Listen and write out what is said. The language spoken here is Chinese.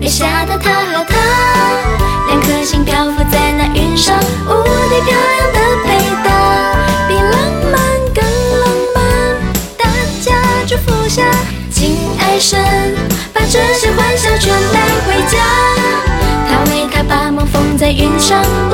下的他和她，两颗心漂浮在那云上，无敌漂亮的配搭，比浪漫更浪漫。大家祝福下，敬爱神，把这些欢笑全带回家。他为她把梦封在云上。